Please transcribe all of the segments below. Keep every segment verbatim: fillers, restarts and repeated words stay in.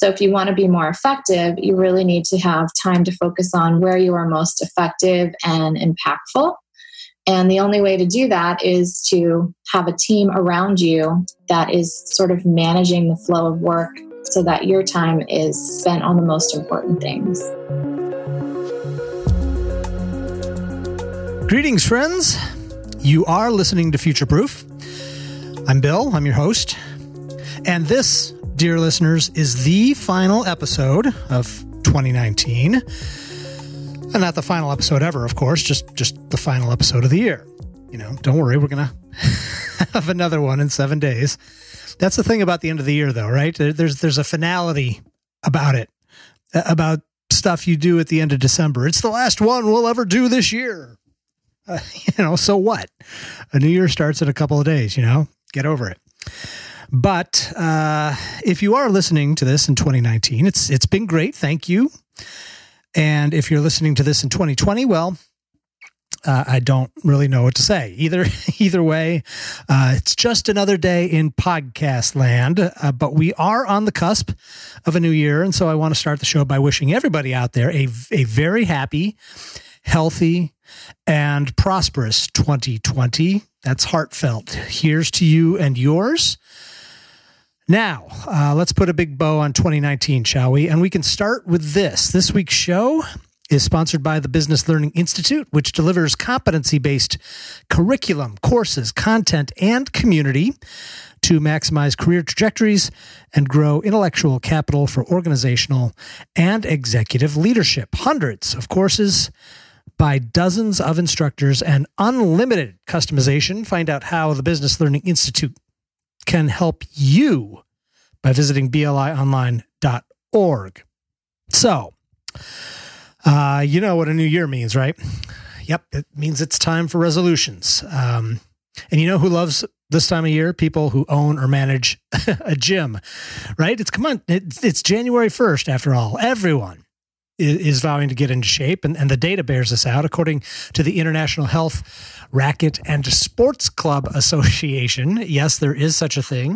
So if you want to be more effective, you really need to have time to focus on where you are most effective and impactful. And the only way to do that is to have a team around you that is sort of managing the flow of work so that your time is spent on the most important things. Greetings, friends. You are listening to Future Proof. I'm Bill. I'm your host. And this, dear listeners, is the final episode of twenty nineteen. And not the final episode ever, of course, just, just the final episode of the year. You know, don't worry, we're going to have another one in seven days. That's the thing about the end of the year, though, right? There's there's a finality about it, about stuff you do at the end of December. It's the last one we'll ever do this year. Uh, you know, so what? A new year starts in a couple of days, you know? Get over it. But uh, if you are listening to this in twenty nineteen, it's it's been great. Thank you. And if you're listening to this in twenty twenty, well, uh, I don't really know what to say. Either either way, uh, it's just another day in podcast land. Uh, but we are on the cusp of a new year. And so I want to start the show by wishing everybody out there a, a very happy, healthy, and prosperous twenty twenty. That's heartfelt. Here's to you and yours. Now, uh, let's put a big bow on twenty nineteen, shall we? And we can start with this. This week's show is sponsored by the Business Learning Institute, which delivers competency-based curriculum, courses, content, and community to maximize career trajectories and grow intellectual capital for organizational and executive leadership. Hundreds of courses by dozens of instructors and unlimited customization. Find out how the Business Learning Institute can help you by visiting B L I online dot org. So, uh, you know what a new year means, right? Yep, it means it's time for resolutions. Um, and you know who loves this time of year? People who own or manage a gym, right? It's come on, it's, it's January first after all. Everyone is vowing to get into shape, and, and the data bears this out. According to the International Health, Racquet, and Sports Club Association, yes, there is such a thing.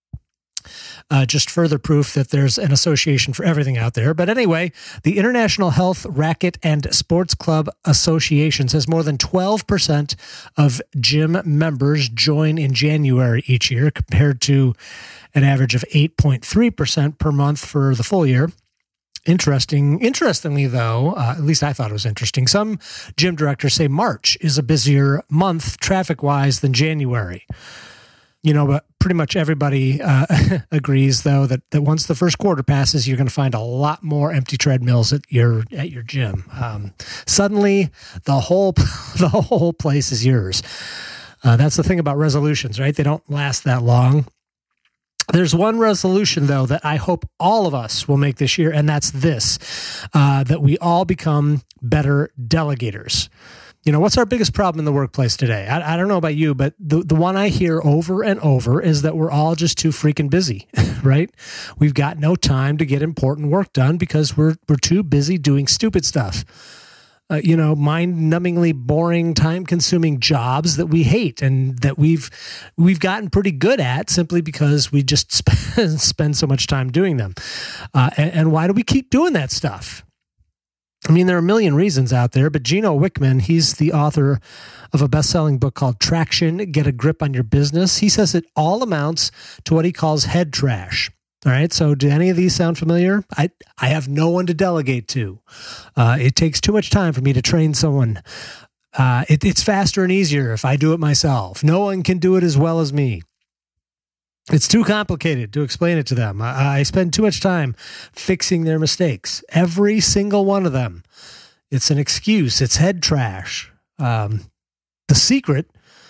Uh, just further proof that there's an association for everything out there. But anyway, the International Health, Racquet, and Sports Club Association says more than twelve percent of gym members join in January each year, compared to an average of eight point three percent per month for the full year. Interesting. Interestingly, though, uh, at least I thought it was interesting, some gym directors say March is a busier month traffic-wise than January. You know, but pretty much everybody uh, agrees, though, that, that once the first quarter passes, you're going to find a lot more empty treadmills at your at your gym. Um, suddenly, the whole the whole place is yours. Uh, that's the thing about resolutions, right? They don't last that long. There's one resolution, though, that I hope all of us will make this year, and that's this, uh, that we all become better delegators. You know, what's our biggest problem in the workplace today? I, I don't know about you, but the, the one I hear over and over is that we're all just too freaking busy, right? We've got no time to get important work done because we're we're too busy doing stupid stuff. Uh, you know, mind-numbingly boring, time-consuming jobs that we hate and that we've we've gotten pretty good at simply because we just spend, spend so much time doing them. Uh, and, and why do we keep doing that stuff? I mean, there are a million reasons out there, but Gino Wickman, he's the author of a best-selling book called Traction, Get a Grip on Your Business. He says it all amounts to what he calls head trash. All right. So do any of these sound familiar? I, I have no one to delegate to. Uh, it takes too much time for me to train someone. Uh, it, it's faster and easier if I do it myself. No one can do it as well as me. It's too complicated to explain it to them. I, I spend too much time fixing their mistakes. Every single one of them. It's an excuse. It's head trash. Um, the secret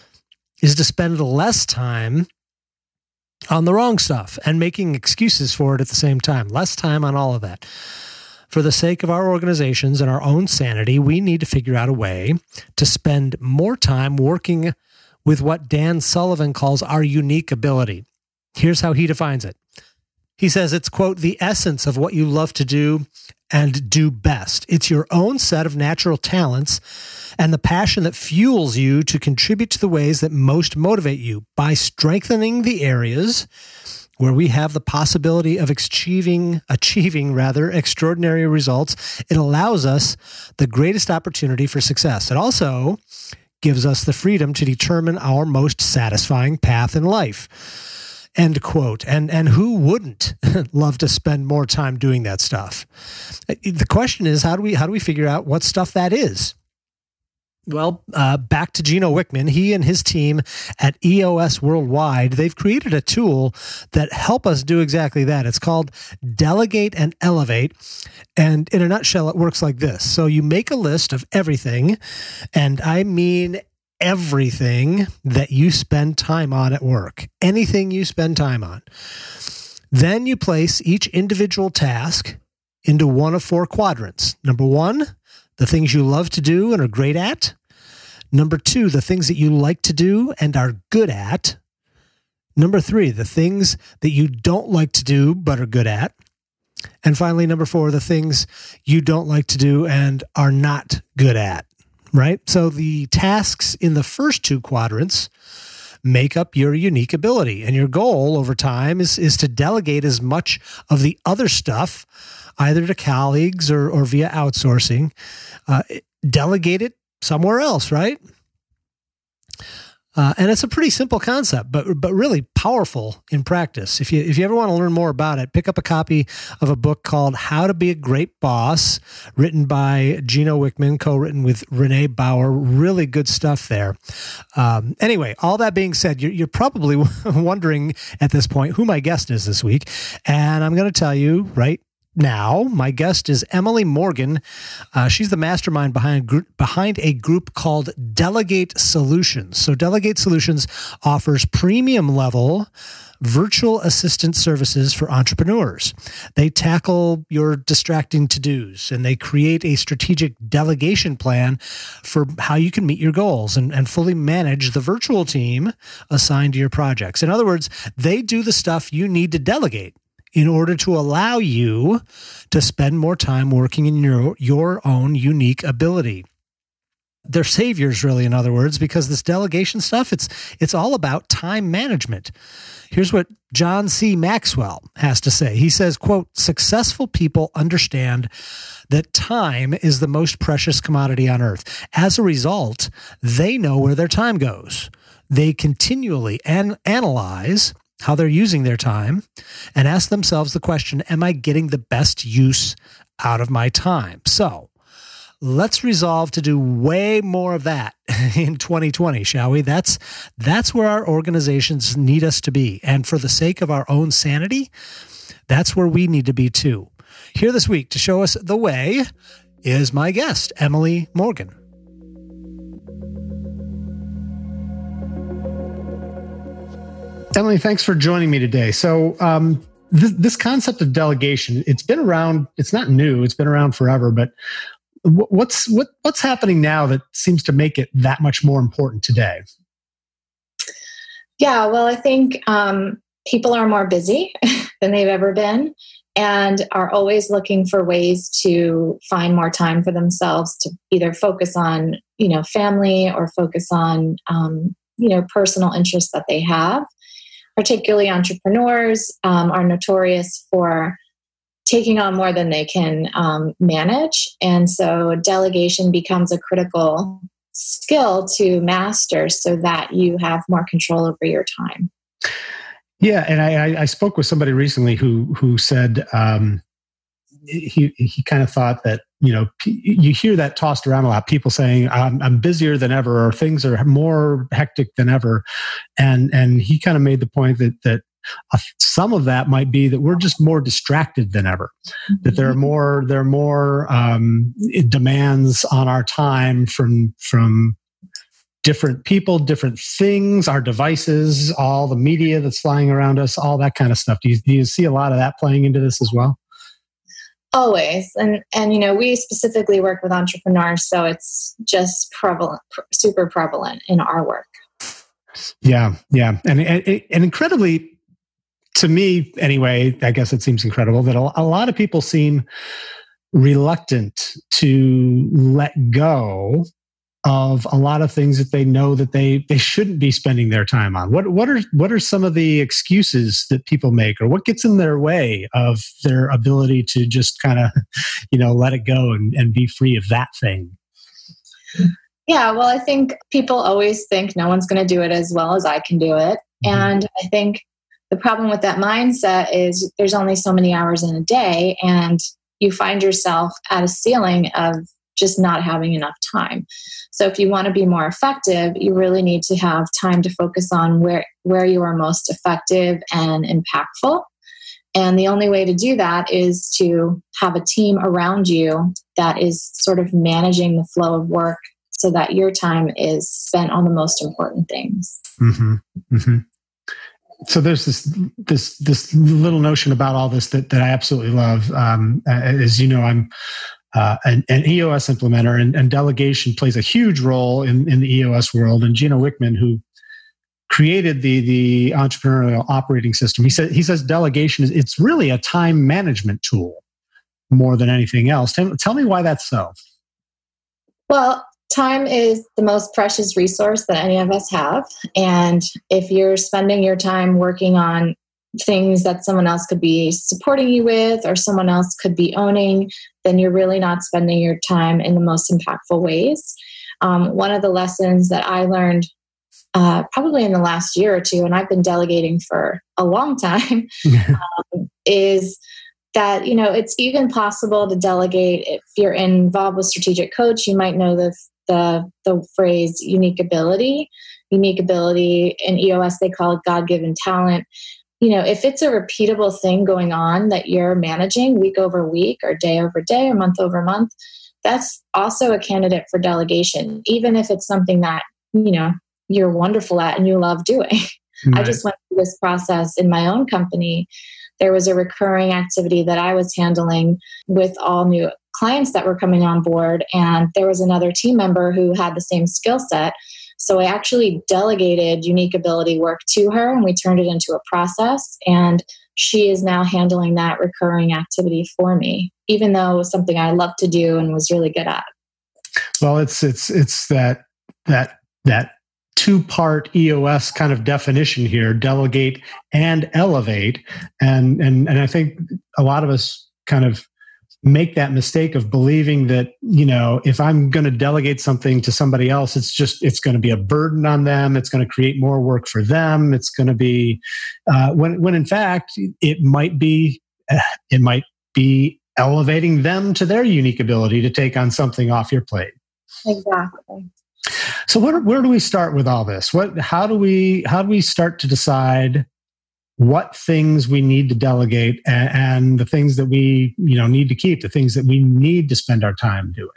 is to spend less time on the wrong stuff and making excuses for it at the same time. Less time on all of that. For the sake of our organizations and our own sanity, we need to figure out a way to spend more time working with what Dan Sullivan calls our unique ability. Here's how he defines it. He says it's, quote, the essence of what you love to do and do best. It's your own set of natural talents and the passion that fuels you to contribute to the ways that most motivate you by strengthening the areas where we have the possibility of achieving, achieving rather, extraordinary results, it allows us the greatest opportunity for success. It also gives us the freedom to determine our most satisfying path in life. End quote. And and who wouldn't love to spend more time doing that stuff? The question is, how do we how do we figure out what stuff that is? Well, uh, back to Gino Wickman. He and his team at E O S Worldwide, they've created a tool that help us do exactly that. It's called Delegate and Elevate. And in a nutshell, it works like this. So you make a list of everything, and I mean everything that you spend time on at work, anything you spend time on. Then you place each individual task into one of four quadrants. Number one, the things you love to do and are great at. Number two, the things that you like to do and are good at. Number three, the things that you don't like to do but are good at. And finally, number four, the things you don't like to do and are not good at, right? So the tasks in the first two quadrants make up your unique ability. And your goal over time is, is to delegate as much of the other stuff, either to colleagues or, or via outsourcing. Uh, delegate it somewhere else, right? Uh, and it's a pretty simple concept, but but really powerful in practice. If you if you ever want to learn more about it, pick up a copy of a book called How to Be a Great Boss, written by Gino Wickman, co-written with Renee Bauer. Really good stuff there. Um, anyway, all that being said, you're, you're probably wondering at this point who my guest is this week, and I'm going to tell you right now. My guest is Emily Morgan. Uh, she's the mastermind behind a, group, behind a group called Delegate Solutions. So Delegate Solutions offers premium level virtual assistant services for entrepreneurs. They tackle your distracting to-dos, and they create a strategic delegation plan for how you can meet your goals and, and fully manage the virtual team assigned to your projects. In other words, they do the stuff you need to delegate in order to allow you to spend more time working in your, your own unique ability. They're saviors, really, in other words, because this delegation stuff, it's it's all about time management. Here's what John C. Maxwell has to say. He says, quote, "Successful people understand that time is the most precious commodity on earth. As a result, they know where their time goes. They continually an- analyze how they're using their time, and ask themselves the question, am I getting the best use out of my time? So let's resolve to do way more of that in twenty twenty, shall we? That's, that's where our organizations need us to be. And for the sake of our own sanity, that's where we need to be too. Here this week to show us the way is my guest, Emily Morgan. Emily, thanks for joining me today. So um, th- this concept of delegation, it's been around, it's not new, it's been around forever, but w- what's what, what's happening now that seems to make it that much more important today? Yeah, well, I think um, people are more busy than they've ever been and are always looking for ways to find more time for themselves to either focus on, you know, family or focus on, um, you know, personal interests that they have. Particularly entrepreneurs um, are notorious for taking on more than they can um, manage. And so delegation becomes a critical skill to master so that you have more control over your time. Yeah. And I, I spoke with somebody recently who, who said um, he, he kind of thought that, you know, you hear that tossed around a lot. People saying, I'm, I'm busier than ever, or things are more hectic than ever. And, and he kind of made the point that, that uh, some of that might be that we're just more distracted than ever, mm-hmm. that there are more, there are more um, demands on our time from, from different people, different things, our devices, all the media that's flying around us, all that kind of stuff. Do you, do you see a lot of that playing into this as well? Always. And, and, you know, we specifically work with entrepreneurs, so it's just prevalent, super prevalent in our work. Yeah. Yeah. And, and, and incredibly, to me anyway, I guess it seems incredible that a, a lot of people seem reluctant to let go of a lot of things that they know that they they shouldn't be spending their time on? What what are what are some of the excuses that people make, or what gets in their way of their ability to just kind of, you know, let it go and, and be free of that thing? Yeah, well, I think people always think no one's going to do it as well as I can do it. Mm-hmm. And I think the problem with that mindset is there's only so many hours in a day, and you find yourself at a ceiling of just not having enough time. So if you want to be more effective, you really need to have time to focus on where, where you are most effective and impactful. And the only way to do that is to have a team around you that is sort of managing the flow of work so that your time is spent on the most important things. Mm-hmm. Mm-hmm. So there's this this this little notion about all this that, that I absolutely love. Um, as you know, I'm uh, an, an E O S implementer, and, and delegation plays a huge role in, in the E O S world. And Gino Wickman, who created the the entrepreneurial operating system, he said he says delegation is it's really a time management tool more than anything else. Tell, tell me why that's so. Well, time is the most precious resource that any of us have. And if you're spending your time working on things that someone else could be supporting you with, or someone else could be owning, then you're really not spending your time in the most impactful ways. Um, one of the lessons that I learned uh, probably in the last year or two, and I've been delegating for a long time, um, is that, you know, it's even possible to delegate. If you're involved with Strategic Coach, you might know the the the phrase unique ability. Unique ability in E O S, they call it God-given talent. You know, if it's a repeatable thing going on that you're managing week over week or day over day or month over month, that's also a candidate for delegation, even if it's something that, you know, you're wonderful at and you love doing. Right. I just went through this process in my own company. There was a recurring activity that I was handling with all new clients that were coming on board, and there was another team member who had the same skill set. So I actually delegated unique ability work to her, and we turned it into a process, and she is now handling that recurring activity for me, even though it was something I loved to do and was really good at. Well, it's it's it's that that that two-part E O S kind of definition here: delegate and elevate. And and and I think a lot of us kind of make that mistake of believing that, you know, if I'm going to delegate something to somebody else, it's just, it's going to be a burden on them. It's going to create more work for them. It's going to be, uh, when, when in fact, it might be, uh, it might be elevating them to their unique ability to take on something off your plate. Exactly. So where, where do we start with all this? What, how do we, how do we start to decide what things we need to delegate and, and the things that we, you know, need to keep, the things that we need to spend our time doing?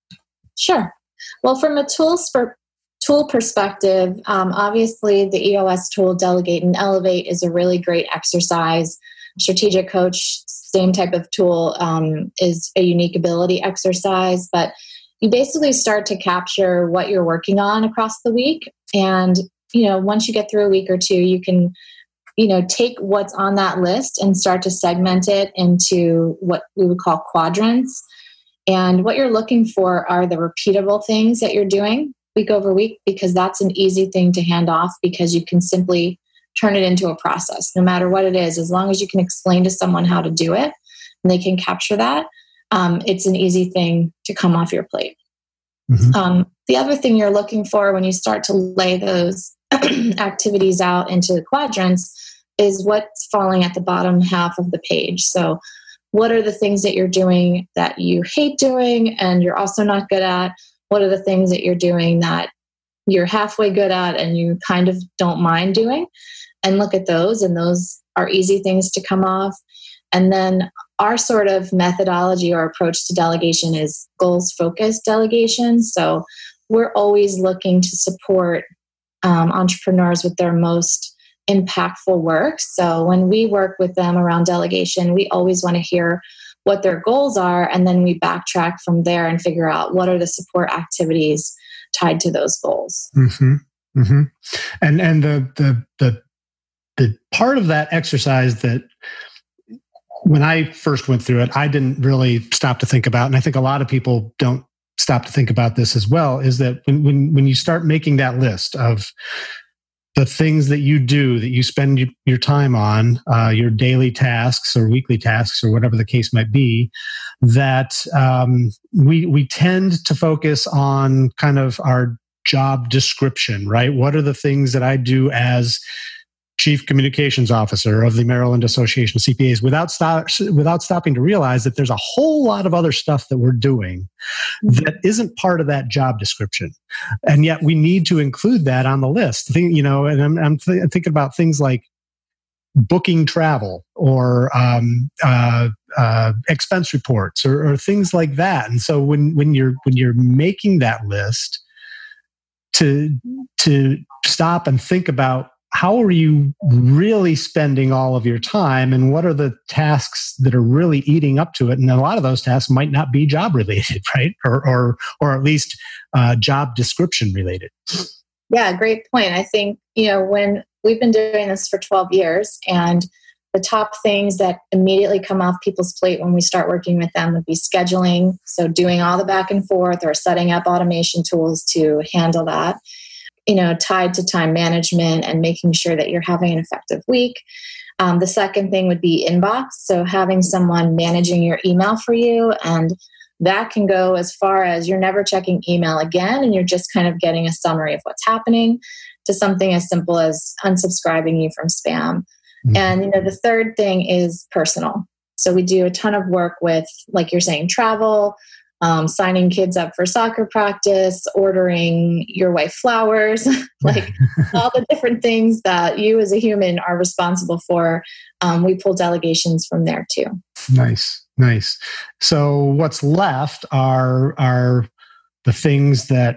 Sure. Well, from a tools for tool perspective, um, obviously the E O S tool Delegate and Elevate is a really great exercise. Strategic Coach, same type of tool, um, is a unique ability exercise, but you basically start to capture what you're working on across the week. And, you know, once you get through a week or two, you can you know, take what's on that list and start to segment it into what we would call quadrants. And what you're looking for are the repeatable things that you're doing week over week, because that's an easy thing to hand off, because you can simply turn it into a process, no matter what it is. As long as you can explain to someone how to do it and they can capture that, um, it's an easy thing to come off your plate. Mm-hmm. Um, the other thing you're looking for when you start to lay those activities out into the quadrants is what's falling at the bottom half of the page. So what are the things that you're doing that you hate doing and you're also not good at? What are the things that you're doing that you're halfway good at and you kind of don't mind doing? And look at those, and those are easy things to come off. And then our sort of methodology or approach to delegation is goals-focused delegation. So we're always looking to support um, entrepreneurs with their most impactful work. So when we work with them around delegation, we always want to hear what their goals are, and then we backtrack from there and figure out what are the support activities tied to those goals. Mm-hmm. Mm-hmm. And and the the the the part of that exercise that when I first went through it, I didn't really stop to think about, and I think a lot of people don't stop to think about this as well, is that when, when, when you start making that list of the things that you do, that you spend your time on, uh, your daily tasks or weekly tasks or whatever the case might be, that um, we we tend to focus on kind of our job description, right? What are the things that I do as Chief Communications Officer of the Maryland Association of C P As, without stop, without stopping to realize that there's a whole lot of other stuff that we're doing that isn't part of that job description, and yet we need to include that on the list. Think, you know, and I'm, I'm th- thinking about things like booking travel or um, uh, uh, expense reports or, or things like that. And so when when you're when you're making that list, to to stop and think about, how are you really spending all of your time, and what are the tasks that are really eating up to it? And a lot of those tasks might not be job related, right? Or or or at least uh, job description related. Yeah, great point. I think, you know, when we've been doing this for twelve years, and the top things that immediately come off people's plate when we start working with them would be scheduling. So doing all the back and forth or setting up automation tools to handle that. You know, tied to time management and making sure that you're having an effective week. Um, the second thing would be inbox. So having someone managing your email for you, and that can go as far as you're never checking email again, and you're just kind of getting a summary of what's happening, to something as simple as unsubscribing you from spam. Mm-hmm. And, you know, the third thing is personal. So we do a ton of work with, like you're saying, travel, Um, signing kids up for soccer practice, ordering your wife flowers, like all the different things that you as a human are responsible for. Um, we pull delegations from there too. Nice, nice. So what's left are are the things that,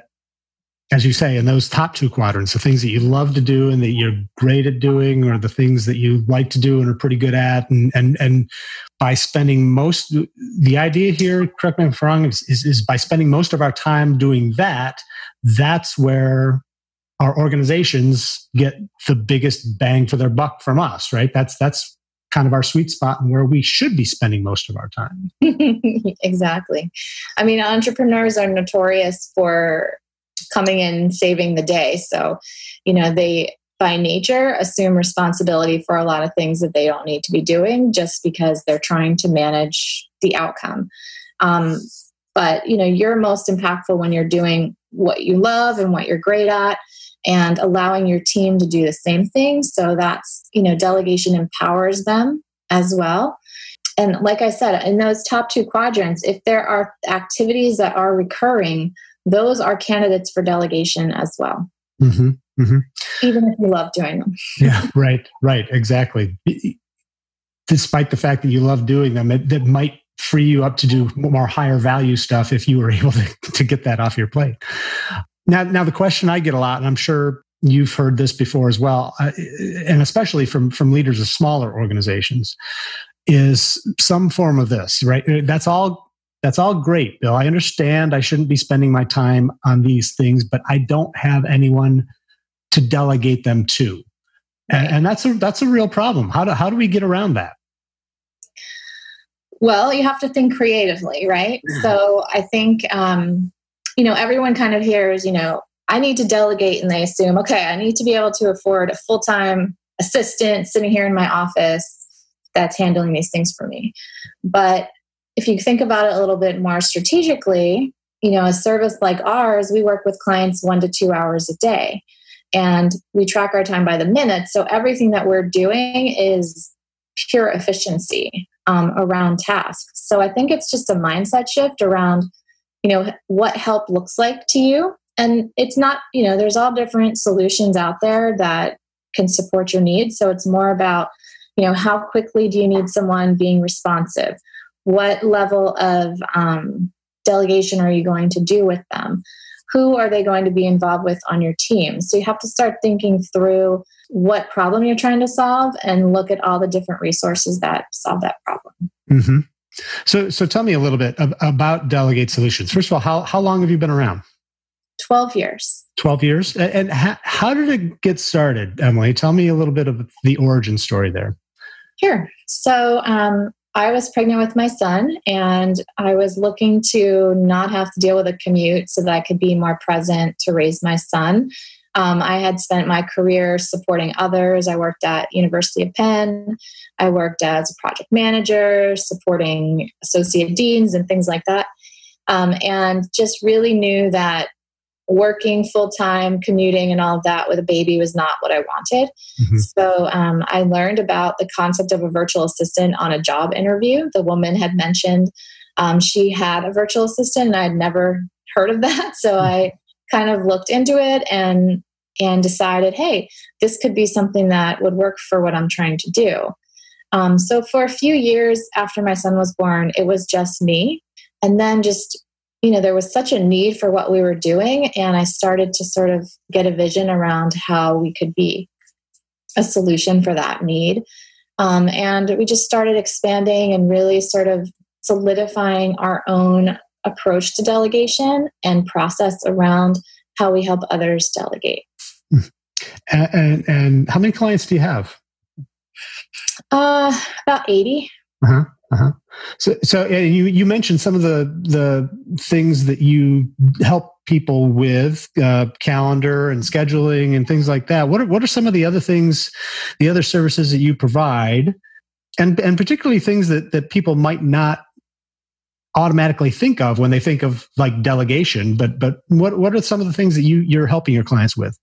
as you say, in those top two quadrants, the things that you love to do and that you're great at doing, or the things that you like to do and are pretty good at. And and and by spending most, the idea here, correct me if I'm wrong, is, is, is by spending most of our time doing that, that's where our organizations get the biggest bang for their buck from us, right? That's that's kind of our sweet spot and where we should be spending most of our time. Exactly. I mean, entrepreneurs are notorious for coming in and saving the day. So, you know, they by nature assume responsibility for a lot of things that they don't need to be doing just because they're trying to manage the outcome. Um, but, you know, you're most impactful when you're doing what you love and what you're great at, and allowing your team to do the same thing. So that's, you know, delegation empowers them as well. And like I said, in those top two quadrants, if there are activities that are recurring, those are candidates for delegation as well. Mm-hmm, mm-hmm. Even if you love doing them. Yeah, right, right, exactly. Despite the fact that you love doing them, it, that might free you up to do more higher value stuff if you were able to, to get that off your plate. Now, now the question I get a lot, and I'm sure you've heard this before as well, uh, and especially from, from leaders of smaller organizations, is some form of this, right? That's all That's all great, Bill. I understand I shouldn't be spending my time on these things, but I don't have anyone to delegate them to. And, and that's a that's a real problem. How do how do we get around that? Well, you have to think creatively, right? Yeah. So I think, um, you know, everyone kind of hears, you know, I need to delegate, and they assume, okay, I need to be able to afford a full-time assistant sitting here in my office that's handling these things for me. But if you think about it a little bit more strategically, you know, a service like ours, we work with clients one to two hours a day, and we track our time by the minute. So everything that we're doing is pure efficiency um, around tasks. So I think it's just a mindset shift around, you know, what help looks like to you. And it's not, you know, there's all different solutions out there that can support your needs. So it's more about, you know, how quickly do you need someone being responsive? What level of um, delegation are you going to do with them? Who are they going to be involved with on your team? So you have to start thinking through what problem you're trying to solve and look at all the different resources that solve that problem. Mm-hmm. So, so tell me a little bit about Delegate Solutions. First of all, how how long have you been around? Twelve years. Twelve years, and how, how did it get started, Emily? Tell me a little bit of the origin story there. Sure. So. Um, I was pregnant with my son, and I was looking to not have to deal with a commute so that I could be more present to raise my son. Um, I had spent my career supporting others. I worked at University of Penn. I worked as a project manager, supporting associate deans and things like that. Um, and just really knew that working full-time, commuting and all of that with a baby was not what I wanted. Mm-hmm. So um, I learned about the concept of a virtual assistant on a job interview. The woman had mentioned um, she had a virtual assistant, and I had never heard of that. So mm-hmm. I kind of looked into it and and decided, hey, this could be something that would work for what I'm trying to do. Um, so for a few years after my son was born, it was just me. And then just you know, there was such a need for what we were doing. And I started to sort of get a vision around how we could be a solution for that need. Um, and we just started expanding and really sort of solidifying our own approach to delegation and process around how we help others delegate. And, and, and how many clients do you have? Uh, about eighty. Uh-huh. Uh-huh. So, so uh, you you mentioned some of the the things that you help people with, uh, calendar and scheduling and things like that. What are what are some of the other things, the other services that you provide, and and particularly things that that people might not automatically think of when they think of like delegation? But but what what are some of the things that you you're helping your clients with?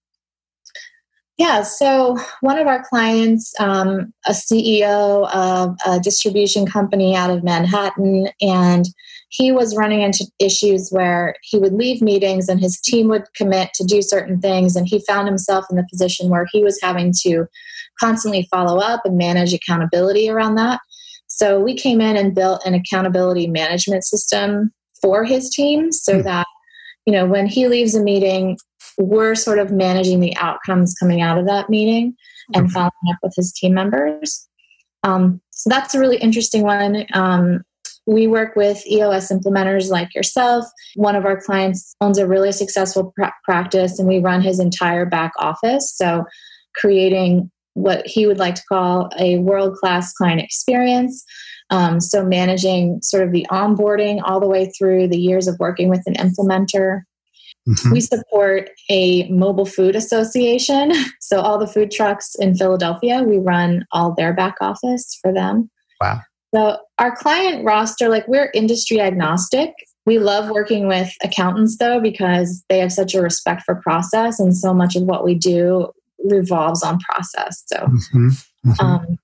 Yeah, so one of our clients, um, a C E O of a distribution company out of Manhattan, and he was running into issues where he would leave meetings and his team would commit to do certain things, and he found himself in the position where he was having to constantly follow up and manage accountability around that. So we came in and built an accountability management system for his team so mm-hmm. that, you know, when he leaves a meeting, we're sort of managing the outcomes coming out of that meeting and following up with his team members. Um, so that's a really interesting one. Um, we work with E O S implementers like yourself. One of our clients owns a really successful pra- practice, and we run his entire back office. So creating what he would like to call a world-class client experience. Um, so managing sort of the onboarding all the way through the years of working with an implementer. Mm-hmm. We support a mobile food association. So all the food trucks in Philadelphia, we run all their back office for them. Wow. So our client roster, like we're industry agnostic. We love working with accountants though, because they have such a respect for process, and so much of what we do revolves on process. So, mm-hmm. Mm-hmm. Um,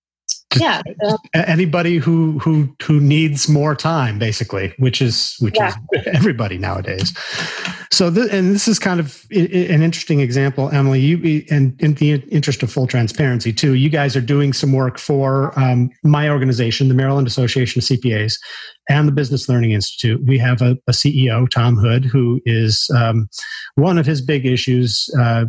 yeah. So, anybody who who who needs more time, basically, which is which yeah. is everybody nowadays. So, th- and this is kind of I- I- an interesting example, Emily. You, and in the interest of full transparency, too, you guys are doing some work for um, my organization, the Maryland Association of C P As, and the Business Learning Institute. We have a, a C E O, Tom Hood, who is um, one of his big issues. Uh,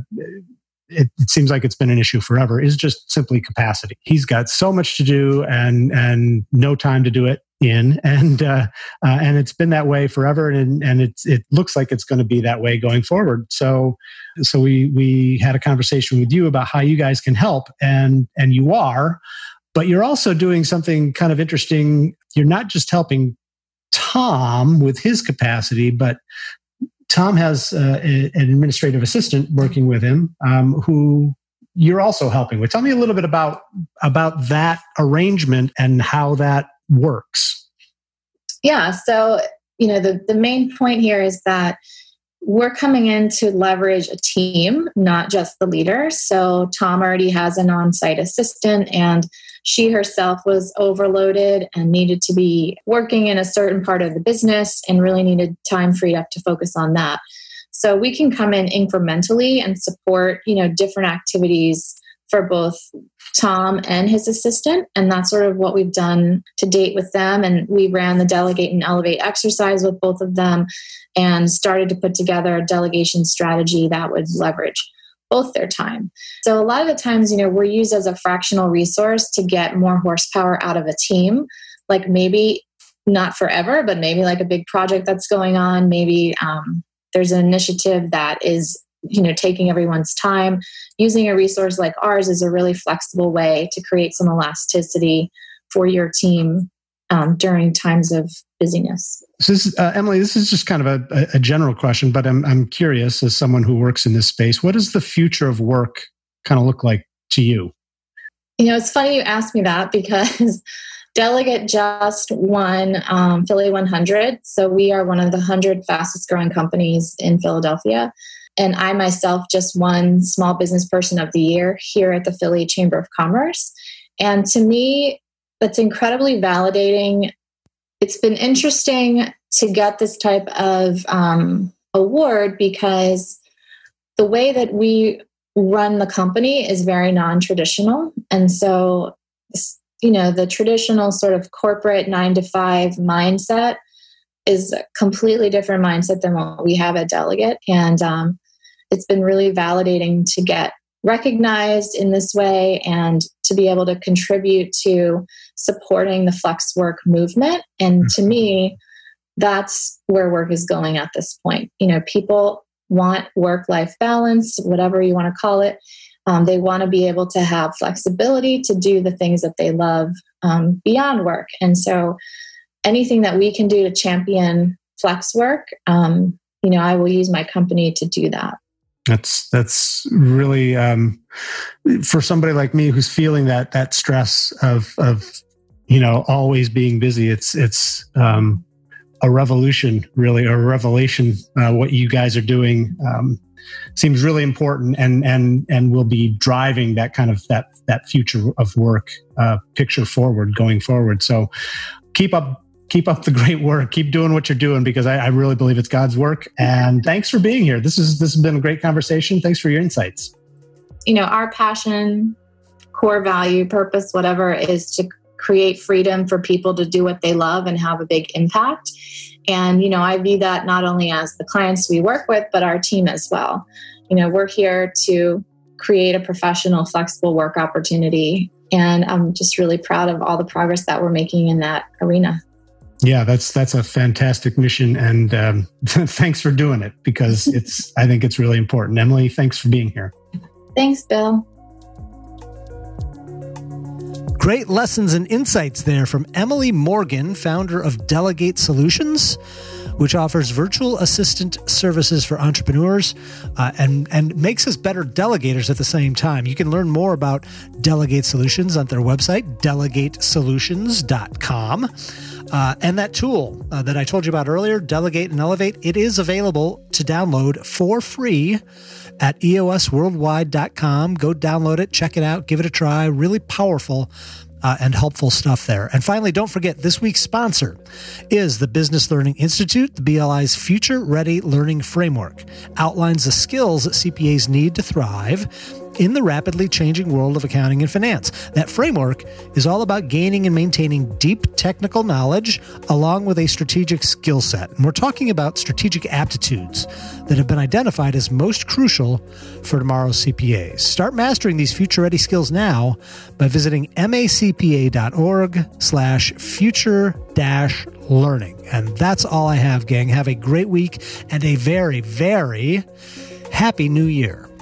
It, it seems like it's been an issue forever, is just simply capacity. He's got so much to do and and no time to do it in, and uh, uh, and it's been that way forever, and and it's it looks like it's going to be that way going forward. So so we we had a conversation with you about how you guys can help, and and you are, but you're also doing something kind of interesting. You're not just helping Tom with his capacity, but Tom has uh, a, an administrative assistant working with him um, who you're also helping with. Tell me a little bit about about that arrangement and how that works. Yeah, so you know the, the main point here is that we're coming in to leverage a team, not just the leader. So Tom already has an on-site assistant, and she herself was overloaded and needed to be working in a certain part of the business and really needed time freed up to focus on that. So we can come in incrementally and support, you know, different activities for both Tom and his assistant. And that's sort of what we've done to date with them. And we ran the Delegate and Elevate exercise with both of them and started to put together a delegation strategy that would leverage both their time. So a lot of the times, you know, we're used as a fractional resource to get more horsepower out of a team. Like maybe not forever, but maybe like a big project that's going on. Maybe um, there's an initiative that is, you know, taking everyone's time. Using a resource like ours is a really flexible way to create some elasticity for your team um, during times of busyness. So this is, uh, Emily, this is just kind of a, a general question, but I'm I'm curious, as someone who works in this space, what does the future of work kind of look like to you? You know, it's funny you asked me that because Delegate just won um, Philly one hundred. So we are one of the one hundred fastest growing companies in Philadelphia. And I myself just won Small Business Person of the Year here at the Philly Chamber of Commerce. And to me, that's incredibly validating. It's been interesting to get this type of um, award because the way that we run the company is very non-traditional. And so, you know, the traditional sort of corporate nine to five mindset is a completely different mindset than what we have at Delegate. And um, it's been really validating to get recognized in this way and to be able to contribute to supporting the flex work movement. And to me, that's where work is going at this point. You know, people want work-life balance, whatever you want to call it. Um, they want to be able to have flexibility to do the things that they love um, beyond work. And so anything that we can do to champion flex work, um, you know, I will use my company to do that. That's that's really um, for somebody like me who's feeling that that stress of of you know always being busy. It's it's um, a revolution, really, a revelation. Uh, what you guys are doing um, seems really important, and and and will be driving that kind of that that future of work uh, picture forward, going forward. So keep up. Keep up the great work. Keep doing what you're doing because I, I really believe it's God's work. And thanks for being here. This is this has been a great conversation. Thanks for your insights. You know, our passion, core value, purpose, whatever, is to create freedom for people to do what they love and have a big impact. And, you know, I view that not only as the clients we work with, but our team as well. You know, we're here to create a professional, flexible work opportunity. And I'm just really proud of all the progress that we're making in that arena. Yeah, that's that's a fantastic mission, and um, thanks for doing it because it's. I think it's really important. Emily, thanks for being here. Thanks, Bill. Great lessons and insights there from Emily Morgan, founder of Delegate Solutions, which offers virtual assistant services for entrepreneurs uh, and, and makes us better delegators at the same time. You can learn more about Delegate Solutions on their website, delegate solutions dot com. Uh, and that tool uh, that I told you about earlier, Delegate and Elevate, it is available to download for free at E O S worldwide dot com. Go download it, check it out, give it a try. Really powerful uh, and helpful stuff there. And finally, don't forget, this week's sponsor is the Business Learning Institute. The B L I's Future Ready Learning Framework outlines the skills that C P As need to thrive in the rapidly changing world of accounting and finance. That framework is all about gaining and maintaining deep technical knowledge along with a strategic skill set. And we're talking about strategic aptitudes that have been identified as most crucial for tomorrow's C P As. Start mastering these future-ready skills now by visiting macpa.org slash future dash learning. And that's all I have, gang. Have a great week and a very, very happy new year.